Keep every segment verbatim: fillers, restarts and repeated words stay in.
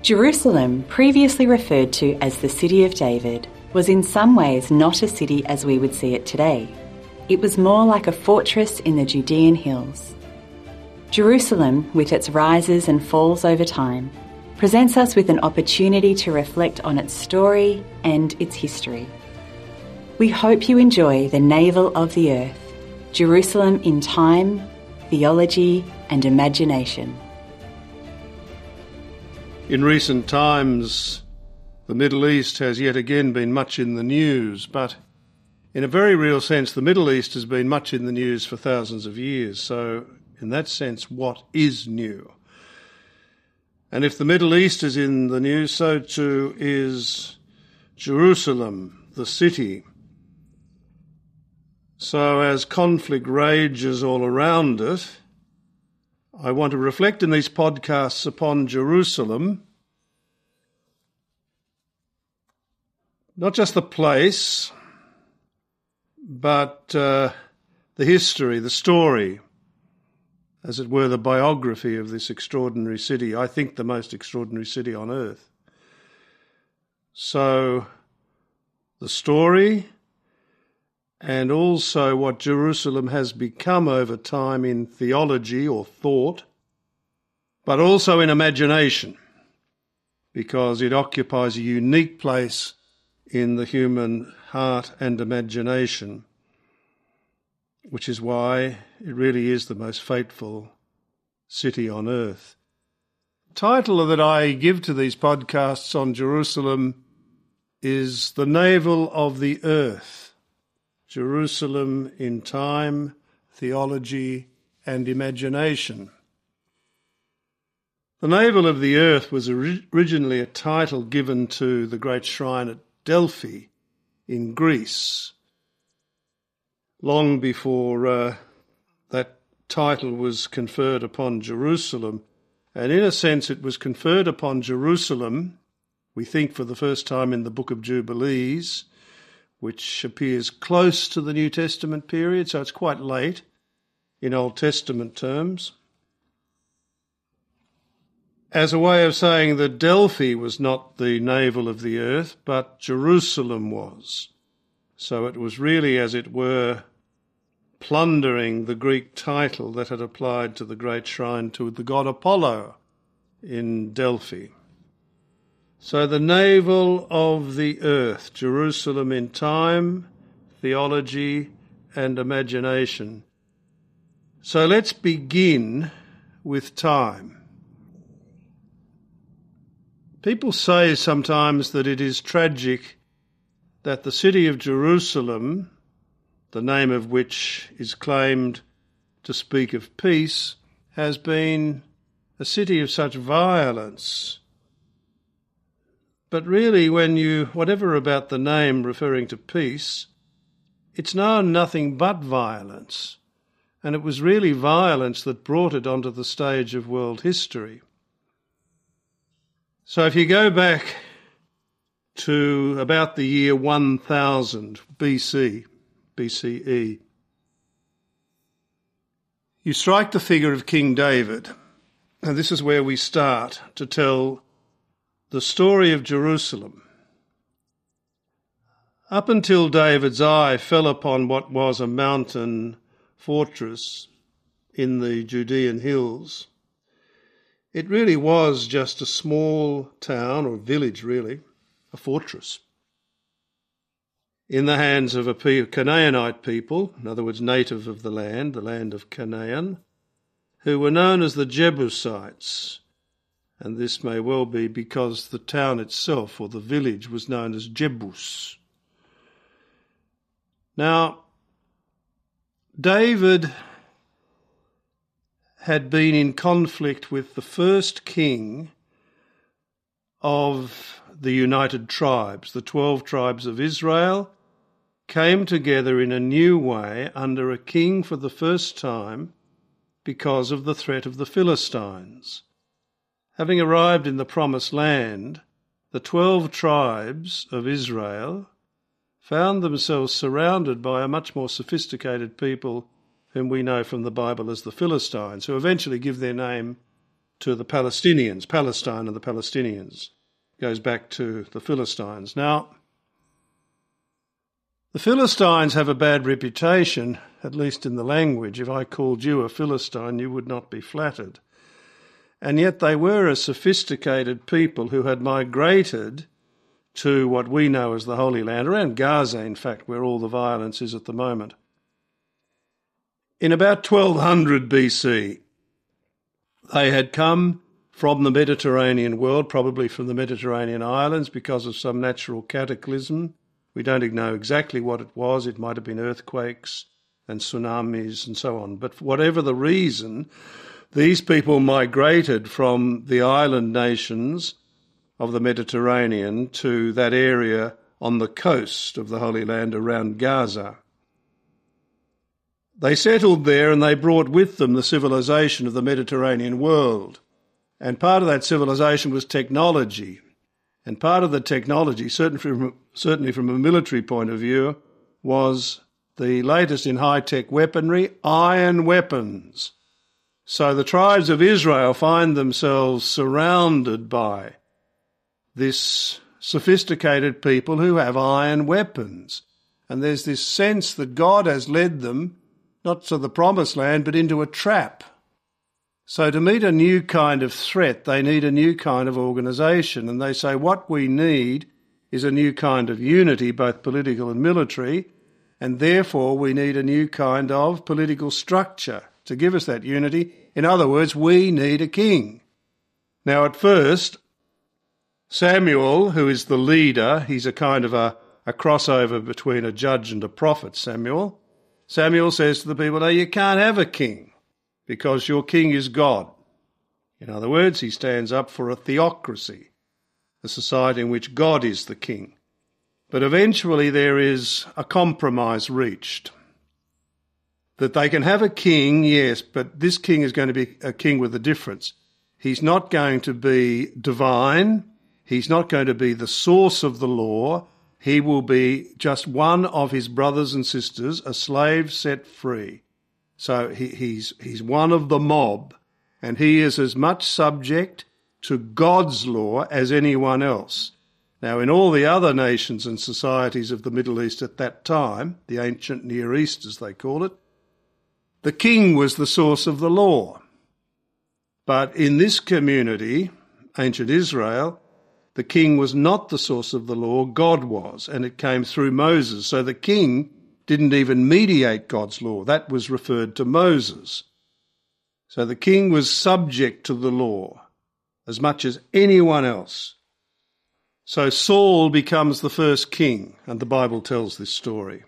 Jerusalem, previously referred to as the City of David, was in some ways not a city as we would see it today. It was more like a fortress in the Judean hills. Jerusalem, with its rises and falls over time, presents us with an opportunity to reflect on its story and its history. We hope you enjoy the Navel of the Earth, Jerusalem in time, theology and imagination. In recent times, the Middle East has yet again been much in the news, but in a very real sense, the Middle East has been much in the news for thousands of years. So, in that sense, what is new? And if the Middle East is in the news, so too is Jerusalem, the city. So as conflict rages all around it, I want to reflect in these podcasts upon Jerusalem, not just the place, but uh, the history, the story, as it were, the biography of this extraordinary city, I think the most extraordinary city on earth. So, the story and also what Jerusalem has become over time in theology or thought, but also in imagination, because it occupies a unique place in the human heart and imagination, which is why it really is the most fateful city on earth. The title that I give to these podcasts on Jerusalem is The Navel of the Earth, Jerusalem in time, theology and imagination. The Navel of the Earth was originally a title given to the great shrine at Delphi in Greece, long before uh, that title was conferred upon Jerusalem. And in a sense it was conferred upon Jerusalem, we think for the first time in the Book of Jubilees, which appears close to the New Testament period, so it's quite late in Old Testament terms, as a way of saying that Delphi was not the navel of the earth, but Jerusalem was. So it was really, as it were, plundering the Greek title that had applied to the great shrine to the god Apollo in Delphi. So the navel of the earth, Jerusalem in time, theology and imagination. So let's begin with time. People say sometimes that it is tragic that the city of Jerusalem, the name of which is claimed to speak of peace, has been a city of such violence. But really, when you, whatever about the name referring to peace, it's known nothing but violence. And it was really violence that brought it onto the stage of world history. So if you go back to about the year one thousand B C, B C E, you strike the figure of King David, and this is where we start to tell the story of Jerusalem. Up until David's eye fell upon what was a mountain fortress in the Judean hills, it really was just a small town, or village really, a fortress, in the hands of a Canaanite people, in other words, native of the land, the land of Canaan, who were known as the Jebusites. And this may well be because the town itself, or the village, was known as Jebus. Now, David had been in conflict with the first king of the United Tribes. The twelve tribes of Israel came together in a new way under a king for the first time because of the threat of the Philistines. Having arrived in the Promised Land, the twelve tribes of Israel found themselves surrounded by a much more sophisticated people whom we know from the Bible as the Philistines, who eventually give their name to the Palestinians, Palestine and the Palestinians. Goes back to the Philistines. Now, the Philistines have a bad reputation, at least in the language. If I called you a Philistine, you would not be flattered. And yet they were a sophisticated people who had migrated to what we know as the Holy Land, around Gaza, in fact, where all the violence is at the moment. In about twelve hundred B C, they had come from the Mediterranean world, probably from the Mediterranean islands, because of some natural cataclysm. We don't know exactly what it was. It might have been earthquakes and tsunamis and so on. But whatever the reason, these people migrated from the island nations of the Mediterranean to that area on the coast of the Holy Land around Gaza. They settled there and they brought with them the civilization of the Mediterranean world. And part of that civilization was technology. And part of the technology, certainly from, certainly from a military point of view, was the latest in high-tech weaponry, iron weapons. So the tribes of Israel find themselves surrounded by this sophisticated people who have iron weapons. And there's this sense that God has led them not to the promised land, but into a trap. So to meet a new kind of threat, they need a new kind of organisation. And they say what we need is a new kind of unity, both political and military, and therefore we need a new kind of political structure to give us that unity. In other words, we need a king. Now at first, Samuel, who is the leader, he's a kind of a, a crossover between a judge and a prophet, Samuel. Samuel says to the people, no, you can't have a king because your king is God. In other words, he stands up for a theocracy, a society in which God is the king. But eventually there is a compromise reached. That they can have a king, yes, but this king is going to be a king with a difference. He's not going to be divine. He's not going to be the source of the law. He will be just one of his brothers and sisters, a slave set free. So he, he's, he's one of the mob, and he is as much subject to God's law as anyone else. Now, in all the other nations and societies of the Middle East at that time, the ancient Near East as they call it, the king was the source of the law. But in this community, ancient Israel, the king was not the source of the law, God was, and it came through Moses. So the king didn't even mediate God's law. That was referred to Moses. So the king was subject to the law as much as anyone else. So Saul becomes the first king, and the Bible tells this story.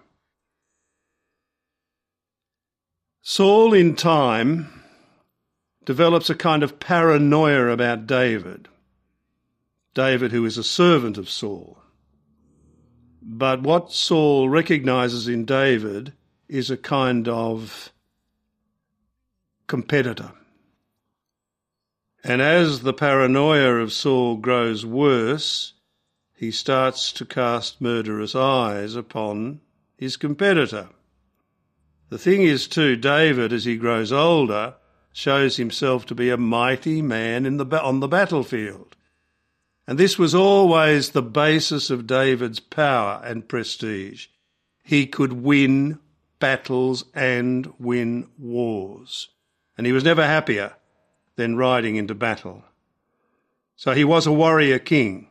Saul, in time, develops a kind of paranoia about David. David, who is a servant of Saul. But what Saul recognises in David is a kind of competitor. And as the paranoia of Saul grows worse, he starts to cast murderous eyes upon his competitor. The thing is, too, David, as he grows older, shows himself to be a mighty man in the on the battlefield. And this was always the basis of David's power and prestige. He could win battles and win wars. And he was never happier than riding into battle. So he was a warrior king.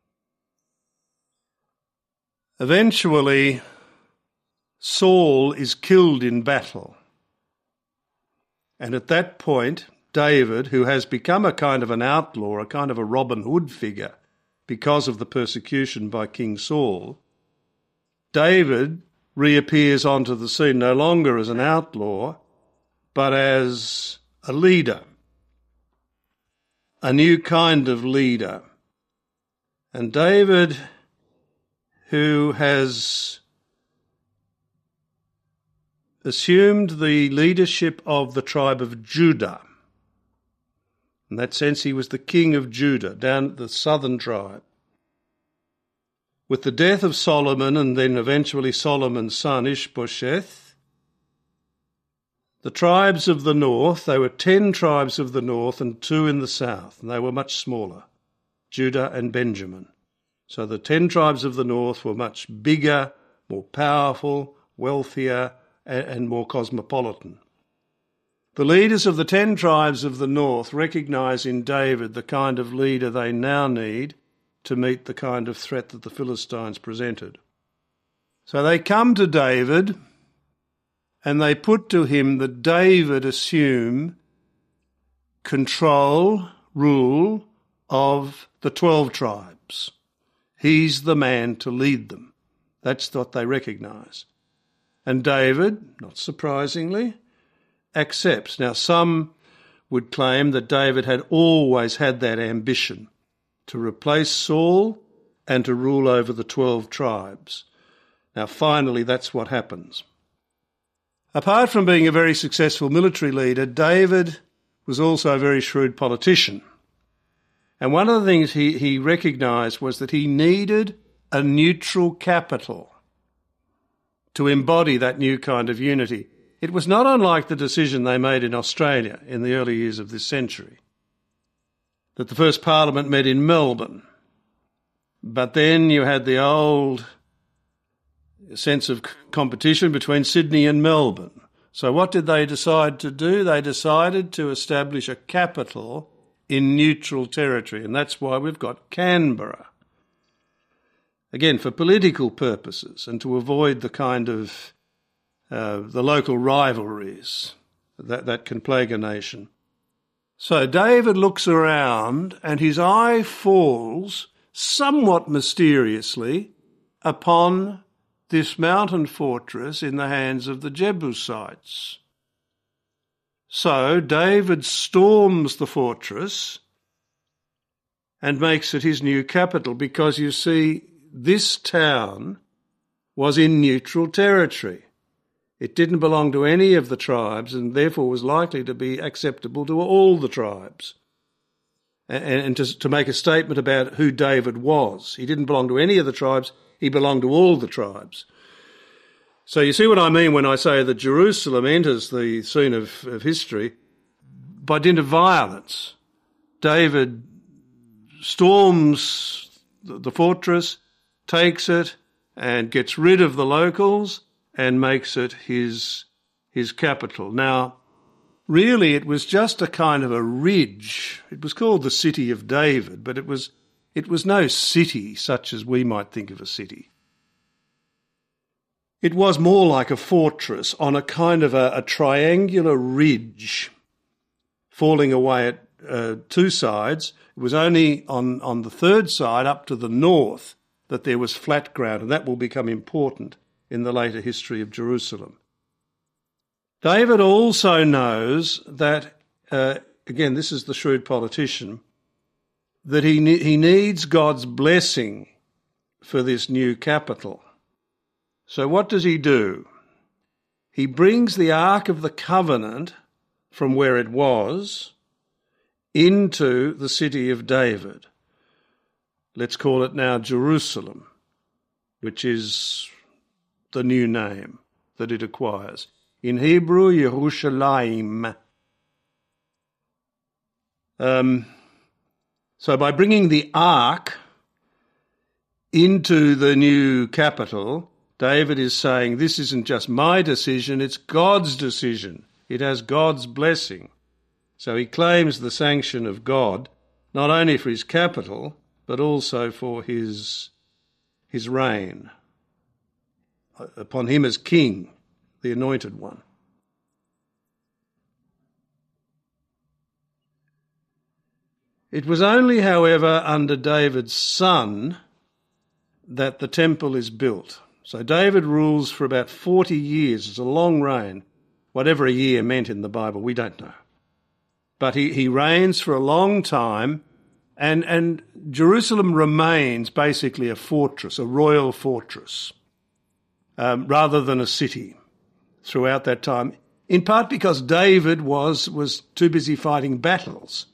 Eventually, Saul is killed in battle. And at that point, David, who has become a kind of an outlaw, a kind of a Robin Hood figure because of the persecution by King Saul, David reappears onto the scene no longer as an outlaw, but as a leader, a new kind of leader. And David, who has assumed the leadership of the tribe of Judah. In that sense, he was the king of Judah, down at the southern tribe. With the death of Solomon and then eventually Solomon's son Ishbosheth, the tribes of the north, there were ten tribes of the north and two in the south, and they were much smaller, Judah and Benjamin. So the ten tribes of the north were much bigger, more powerful, wealthier, and more cosmopolitan. The leaders of the ten tribes of the north recognise in David the kind of leader they now need to meet the kind of threat that the Philistines presented. So they come to David and they put to him that David assume control, rule of the twelve tribes. He's the man to lead them. That's what they recognise. And David, not surprisingly, accepts. Now, some would claim that David had always had that ambition to replace Saul and to rule over the twelve tribes. Now, finally, that's what happens. Apart from being a very successful military leader, David was also a very shrewd politician. And one of the things he, he recognised was that he needed a neutral capital to embody that new kind of unity. It was not unlike the decision they made in Australia in the early years of this century, that the first Parliament met in Melbourne. But then you had the old sense of competition between Sydney and Melbourne. So what did they decide to do? They decided to establish a capital in neutral territory, and that's why we've got Canberra. Again, for political purposes and to avoid the kind of uh, the local rivalries that, that can plague a nation. So David looks around and his eye falls somewhat mysteriously upon this mountain fortress in the hands of the Jebusites. So David storms the fortress and makes it his new capital because, you see, this town was in neutral territory. It didn't belong to any of the tribes and therefore was likely to be acceptable to all the tribes. And, and to, to make a statement about who David was. He didn't belong to any of the tribes, he belonged to all the tribes. So you see what I mean when I say that Jerusalem enters the scene of, of history by dint of violence. David storms the, the fortress, takes it and gets rid of the locals and makes it his, his capital. Now, really it was just a kind of a ridge. It was called the City of David, but it was, it was no city such as we might think of a city. It was more like a fortress on a kind of a, a triangular ridge falling away at uh, two sides. It was only on, on the third side up to the north that there was flat ground, and that will become important in the later history of Jerusalem. David also knows that, uh, again, this is the shrewd politician, that he ne- he needs God's blessing for this new capital. So what does he do? He brings the Ark of the Covenant from where it was into the city of David. Let's call it now Jerusalem, which is the new name that it acquires. In Hebrew, Yerushalayim. Um, so by bringing the Ark into the new capital, David is saying, this isn't just my decision, it's God's decision. It has God's blessing. So he claims the sanction of God, not only for his capital, but also for his, his reign upon him as king, the anointed one. It was only, however, under David's son that the temple is built. So David rules for about forty years. It's a long reign. Whatever a year meant in the Bible, we don't know. But he, he reigns for a long time, and, and Jerusalem remains basically a fortress, a royal fortress, um, rather than a city throughout that time, in part because David was, was too busy fighting battles.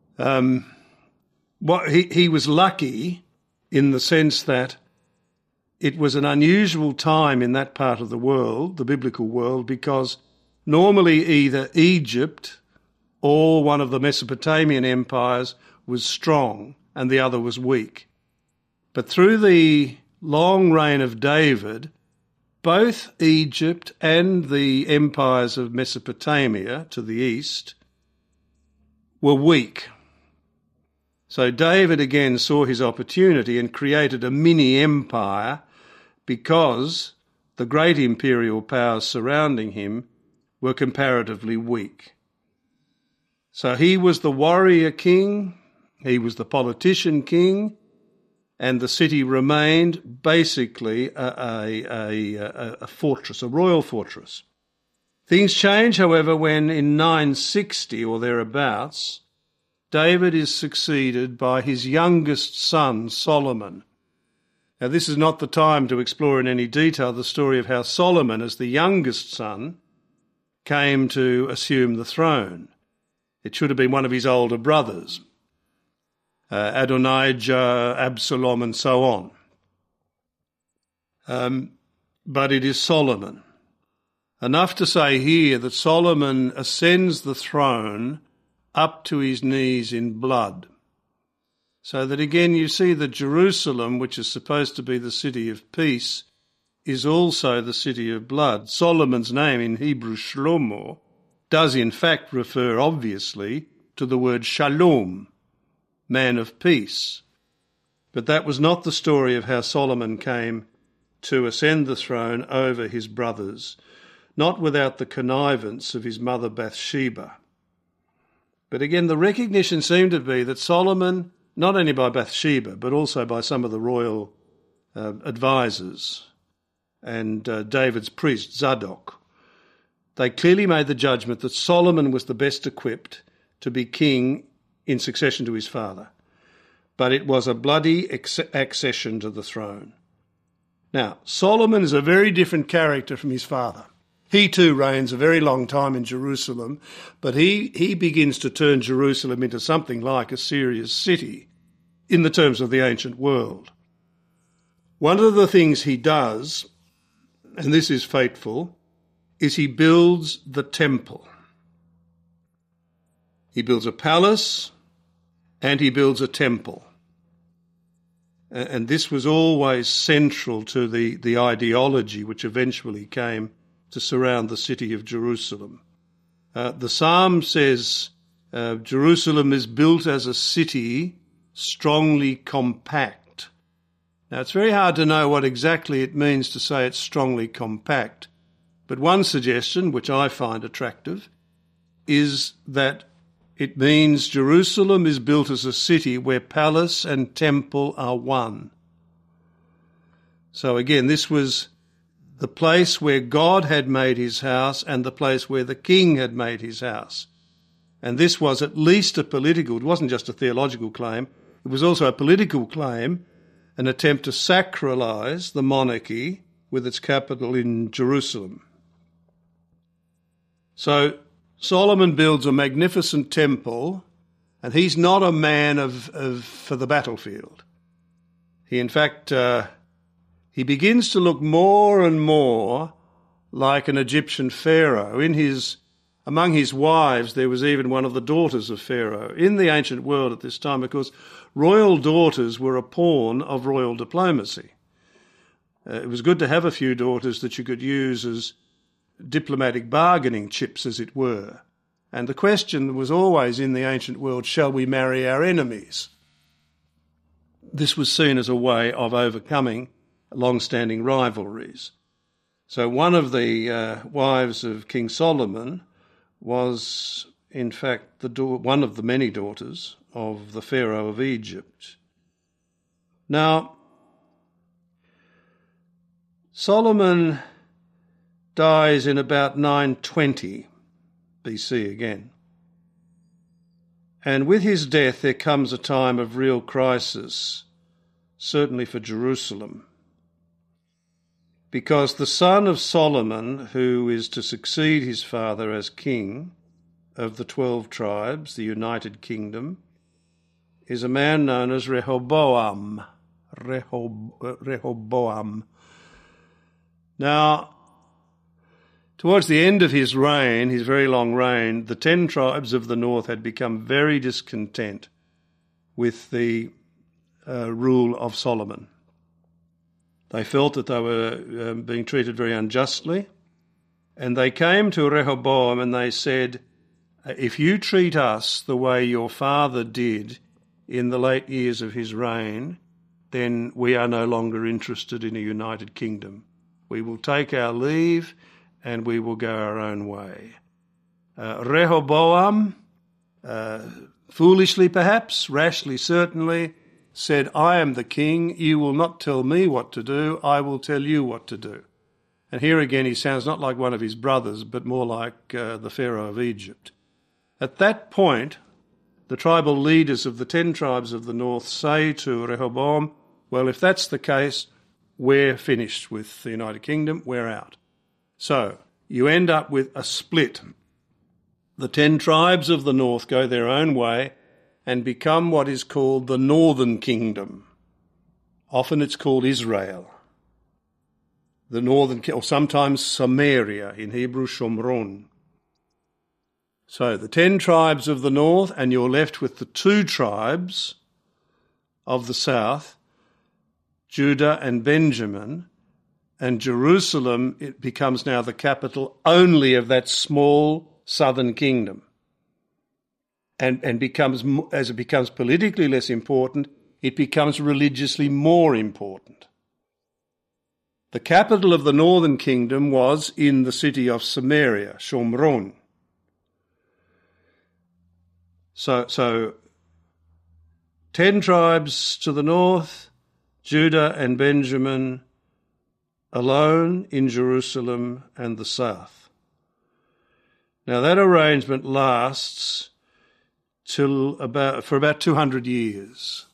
Um, what, he, he was lucky in the sense that it was an unusual time in that part of the world, the biblical world, because normally either Egypt or one of the Mesopotamian empires was strong and the other was weak. But through the long reign of David, both Egypt and the empires of Mesopotamia to the east were weak. So David again saw his opportunity and created a mini-empire because the great imperial powers surrounding him were comparatively weak. So he was the warrior king, he was the politician king, and the city remained basically a, a, a, a fortress, a royal fortress. Things change, however, when in nine sixty or thereabouts, David is succeeded by his youngest son, Solomon. Now, this is not the time to explore in any detail the story of how Solomon, as the youngest son, came to assume the throne. It should have been one of his older brothers, uh, Adonijah, Absalom, and so on. Um, but it is Solomon. Enough to say here that Solomon ascends the throne up to his knees in blood. So that again you see that Jerusalem, which is supposed to be the city of peace, is also the city of blood. Solomon's name in Hebrew, Shlomo, does in fact refer obviously to the word shalom, man of peace. But that was not the story of how Solomon came to ascend the throne over his brothers, not without the connivance of his mother Bathsheba. But again, the recognition seemed to be that Solomon, not only by Bathsheba, but also by some of the royal uh, advisors and uh, David's priest, Zadok, they clearly made the judgment that Solomon was the best equipped to be king in succession to his father. But it was a bloody ex- accession to the throne. Now, Solomon is a very different character from his father. He too reigns a very long time in Jerusalem, but he, he begins to turn Jerusalem into something like a serious city in the terms of the ancient world. One of the things he does, and this is fateful, is he builds the temple. He builds a palace and he builds a temple. And this was always central to the, the ideology which eventually came to surround the city of Jerusalem. Uh, the psalm says, uh, Jerusalem is built as a city strongly compact. Now, it's very hard to know what exactly it means to say it's strongly compact, but one suggestion, which I find attractive, is that it means Jerusalem is built as a city where palace and temple are one. So again, this was the place where God had made his house and the place where the king had made his house. And this was at least a political, it wasn't just a theological claim, it was also a political claim, an attempt to sacralise the monarchy with its capital in Jerusalem. So Solomon builds a magnificent temple, and he's not a man of, of for the battlefield. He, in fact, uh, he begins to look more and more like an Egyptian pharaoh. In his, among his wives, there was even one of the daughters of Pharaoh. In the ancient world at this time, of course, royal daughters were a pawn of royal diplomacy. Uh, it was good to have a few daughters that you could use as diplomatic bargaining chips, as it were. And the question was always in the ancient world, shall we marry our enemies? This was seen as a way of overcoming long-standing rivalries. So one of the uh, wives of King Solomon was, in fact, the da- one of the many daughters of the Pharaoh of Egypt. Now, Solomon dies in about nine twenty B C again. And with his death there comes a time of real crisis, certainly for Jerusalem. Because the son of Solomon, who is to succeed his father as king of the twelve tribes, the United Kingdom, is a man known as Rehoboam. Rehob- Rehoboam. Now, towards the end of his reign, his very long reign, the ten tribes of the north had become very discontent with the uh, rule of Solomon. They felt that they were um, being treated very unjustly, and they came to Rehoboam and they said, if you treat us the way your father did in the late years of his reign, then we are no longer interested in a united kingdom. We will take our leave and we will go our own way. Uh, Rehoboam, uh, foolishly perhaps, rashly certainly, said, I am the king, you will not tell me what to do, I will tell you what to do. And here again he sounds not like one of his brothers, but more like uh, the Pharaoh of Egypt. At that point, the tribal leaders of the ten tribes of the north say to Rehoboam, well, if that's the case, we're finished with the United Kingdom, we're out. So you end up with a split. The ten tribes of the north go their own way and become what is called the Northern Kingdom. Often it's called Israel. The northern, or sometimes Samaria, in Hebrew Shomron. So the ten tribes of the north, and you're left with the two tribes of the south, Judah and Benjamin, and Jerusalem, it becomes now the capital only of that small southern kingdom. And, and becomes, as it becomes politically less important, it becomes religiously more important. The capital of the northern kingdom was in the city of Samaria, Shomron. So, so ten tribes to the north, Judah and Benjamin alone in Jerusalem and the south. Now that arrangement lasts till about for about two hundred years.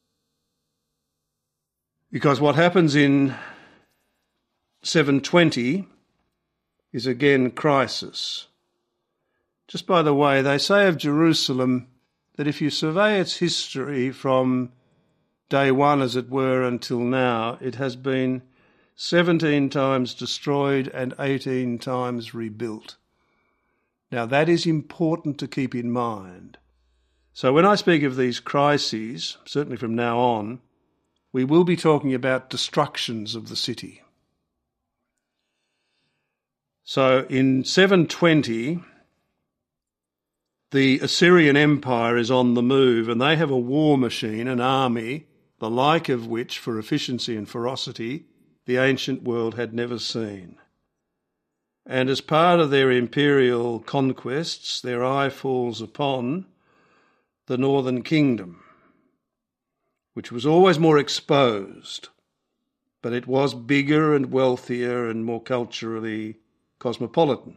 Because what happens in seven twenty is again crisis. Just by the way, they say of Jerusalem that if you survey its history from day one, as it were, until now, it has been seventeen times destroyed and eighteen times rebuilt. Now that is important to keep in mind. So when I speak of these crises, certainly from now on, we will be talking about destructions of the city. So in seven twenty, the Assyrian Empire is on the move, and they have a war machine, an army, the like of which, for efficiency and ferocity, the ancient world had never seen. And as part of their imperial conquests, their eye falls upon the northern kingdom, which was always more exposed, but it was bigger and wealthier and more culturally cosmopolitan.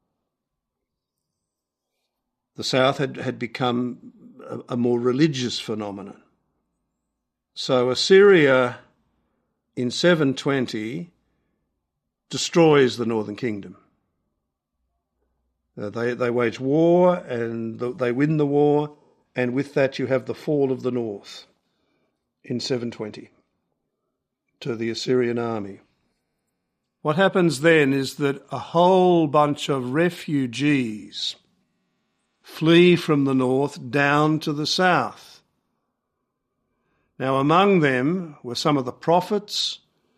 The south had, had become a, a more religious phenomenon. So Assyria in seven twenty destroys the northern kingdom. Uh, they, they wage war and the, they win the war, and with that you have the fall of the north in seven twenty to the Assyrian army. What happens then is that a whole bunch of refugees flee from the north down to the south. Now among them were some of the prophets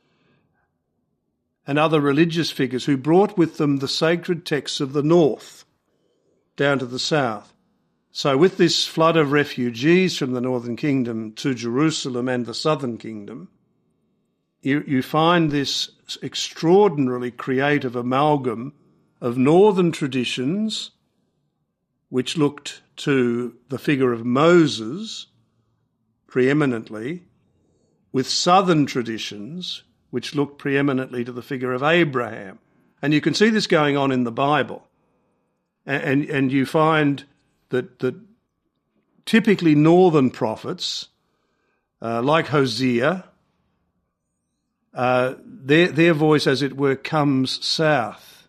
and other religious figures who brought with them the sacred texts of the north down to the south. So with this flood of refugees from the northern kingdom to Jerusalem and the southern kingdom, you, you find this extraordinarily creative amalgam of northern traditions which looked to the figure of Moses preeminently, with southern traditions which looked preeminently to the figure of Abraham. And you can see this going on in the Bible. And, and you find that, that typically northern prophets, uh, like Hosea, uh, their, their voice, as it were, comes south.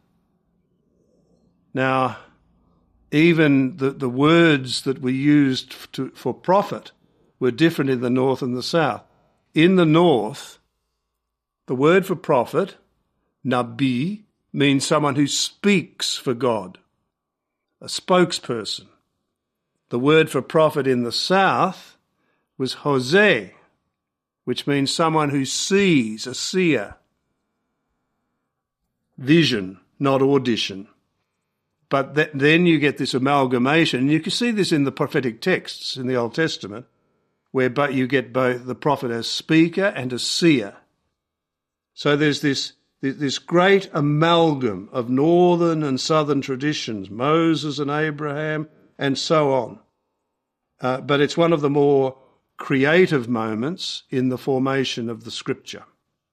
Now, even the, the words that were used to, for prophet were different in the north and the south. in the north, the word for prophet, nabi, means someone who speaks for God, a spokesperson. The word for prophet in the south was Hosea, which means someone who sees, a seer. Vision, not audition. But th- then you get this amalgamation. You can see this in the prophetic texts in the Old Testament, where but you get both the prophet as speaker and as seer. So there's this, this great amalgam of northern and southern traditions, Moses and Abraham and so on. Uh, but it's one of the more creative moments in the formation of the Scripture.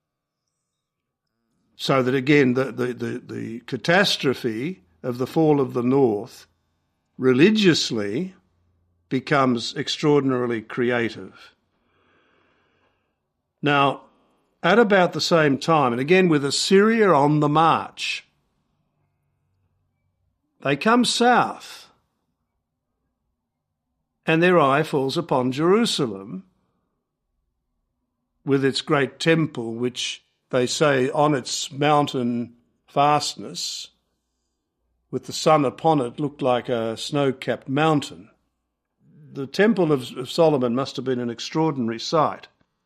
So that again, the, the, the, the catastrophe of the fall of the North religiously becomes extraordinarily creative. Now, at about the same time, and again with Assyria on the march, they come south, and their eye falls upon Jerusalem with its great temple, which they say on its mountain fastness, with the sun upon it, looked like a snow-capped mountain. The Temple of, of Solomon must have been an extraordinary sight.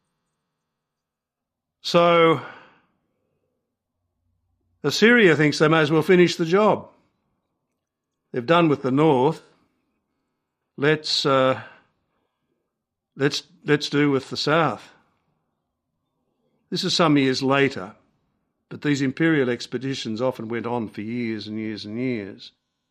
So Assyria thinks they may as well finish the job. They've done with the north. Let's uh, let's let's do with the south. This is some years later, but these imperial expeditions often went on for years and years and years.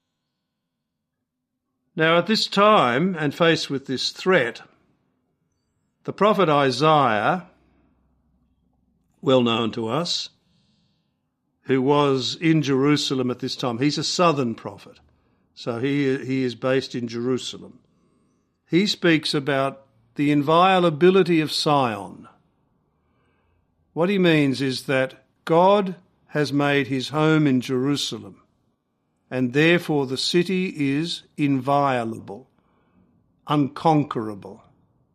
Now, at this time, and faced with this threat, the prophet Isaiah, well known to us, who was in Jerusalem at this time, he's a southern prophet, so he, he is based in Jerusalem. He speaks about the inviolability of Sion. What he means is that God has made his home in Jerusalem, and therefore the city is inviolable, unconquerable.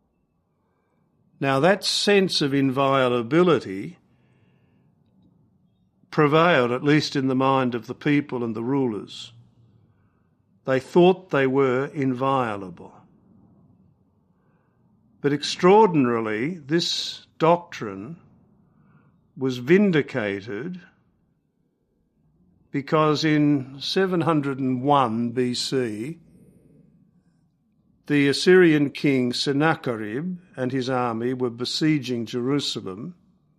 Now that sense of inviolability prevailed, at least in the mind of the people and the rulers. They thought they were inviolable. But extraordinarily, this doctrine was vindicated because in seven hundred one B C, the Assyrian king Sennacherib and his army were besieging Jerusalem,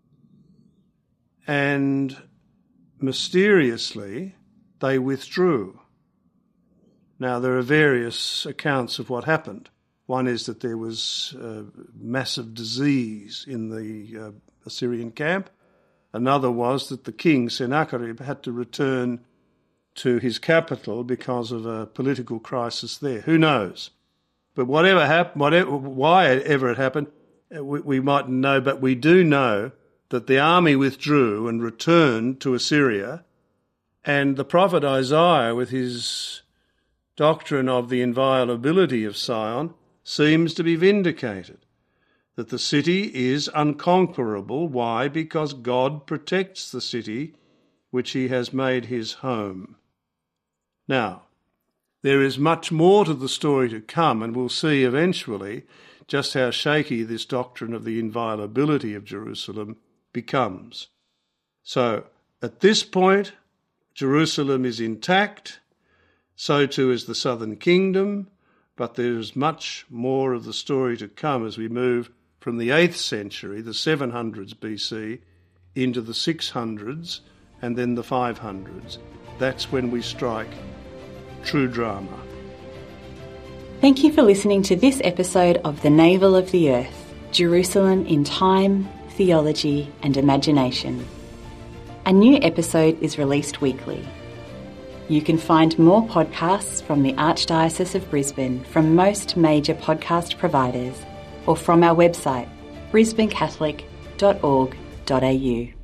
and mysteriously they withdrew. Now, there are various accounts of what happened. One is that there was uh, massive disease in the uh, Assyrian camp. Another was that the king, Sennacherib, had to return to his capital because of a political crisis there. Who knows? But whatever happened, whatever, why ever it happened, we, we mightn't know, but we do know that the army withdrew and returned to Assyria, and the prophet Isaiah, with his doctrine of the inviolability of Sion, seems to be vindicated, that the city is unconquerable. Why? Because God protects the city which he has made his home. Now, there is much more to the story to come, and we'll see eventually just how shaky this doctrine of the inviolability of Jerusalem becomes. So, at this point, Jerusalem is intact, so too is the southern kingdom, but there is much more of the story to come as we move from the eighth century, the seven hundreds B C, into the six hundreds and then the five hundreds. That's when we strike true drama. Thank you for listening to this episode of The Navel of the Earth, Jerusalem in Time, Theology and Imagination. A new episode is released weekly. You can find more podcasts from the Archdiocese of Brisbane from most major podcast providers or from our website, brisbane catholic dot org dot a u.